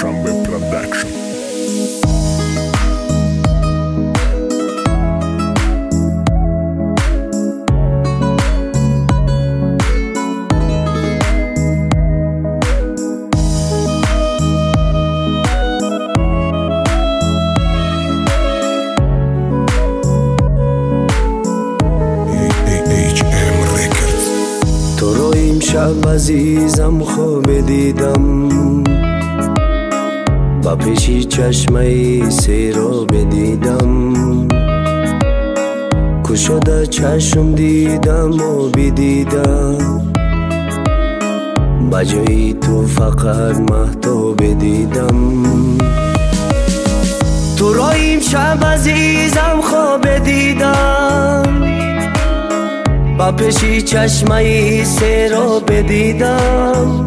دوشنبه پروداکشن. تو رو این شب عزیزم خواب دیدم، با پیشی چشمه سی رو بدیدم، کشده چشم دیدم و بدیدم، با جایی تو فقط مهتاب دیدم. تو رو این شب عزیزم خواب دیدم، با پیشی چشمه سی رو بدیدم،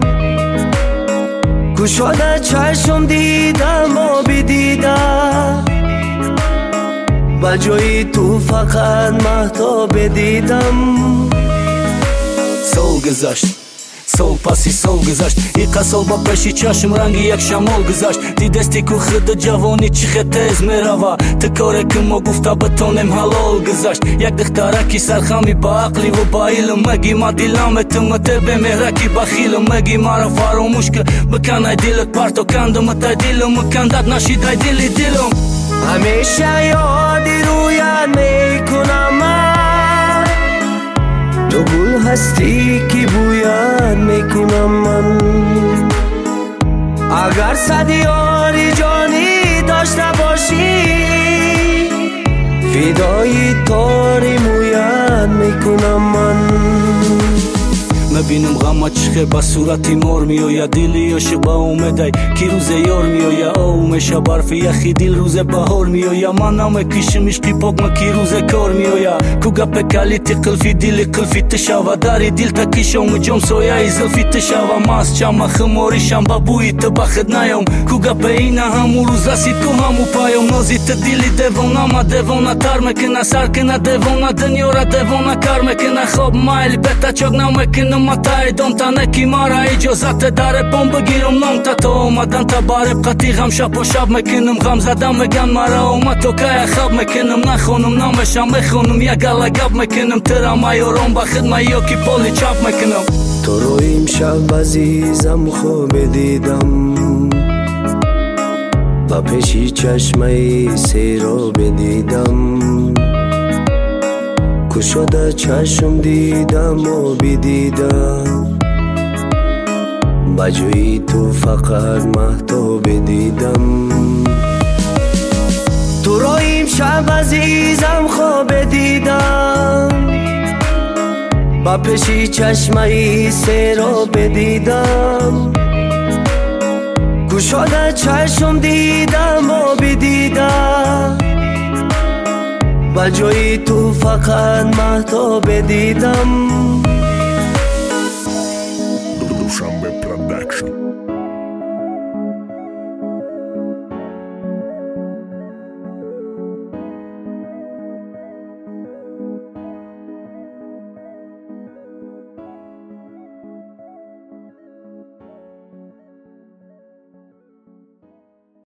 گشاده چشم دیدم و بدیدم، با جایی تو فقط مهتاب دیدم. سال گذشت، سال پسی سال گذشت، ایقا سال با پیشی چشم رنگی یک شمال گذشت. دیدستی که خود جوانی چی خیلی تیز میروه، تکاره که ما گفته بتونیم حلال گذشت. یک دخترکی سرخمی با عقلی و با علم، مگی ما دیلامت مته به مهرکی بخیلم، مگی ما را فراموش که بکنه دیلت پرتو کندم تا دیلم کندت نشید ای دیلی دیلم. همیشه یادی رویت میکنم من، تو گل هستی که بویت میکنم من. اگر صد یاری جانی داشته باشی، فدای تاری مویت میکنم من. مبینم غم چخه با صورتی مور میویا، دیلی عاشق با اومدای کی روز یار میویا، او میشه برف یخی دل روز بهار میویا. من نام کشم عشقی پاک ما کی روز کار میویا، کو گپ کلی قلفی دل قلفی تشاوا داری دل تکیشم جام سویا زلفی تشاوا ماس چما خموریشم با بوی تبخد نیام، کو گپ اینا همو روز رسید کو همو پایام. نازیت دلی دوونا ما دوونا تر مکنه سر کنه دوونا دنیا را دوونا کار مکنه. خواب مایل بتا چوک نمکنه متای دم تا نکی مارا اجازت داره بم بگیرم نام تا تو اومدن تا باره قطی غم شب و شب مکنم، غم زدم میگن مرا اومد تو که خواب مکنم، نخونم نامشم بخونم یک گلگب مکنم، ترا مایورم با خدمه یکی پولی چاپ مکنم. تو رو این شب عزیزم خواب دیدم، با پیشی چشمه سی رو بدیدم، کشاده چشم دیدم و بدیدم، با جایی تو فقط مهتاب دیدم. تو رو این شب عزیزم خواب دیدم، با پیشی چشمه سی رو بدیدم، کشاده چشم دیدم و بدیدم، با جایی تو فقط مهتاب دیدم.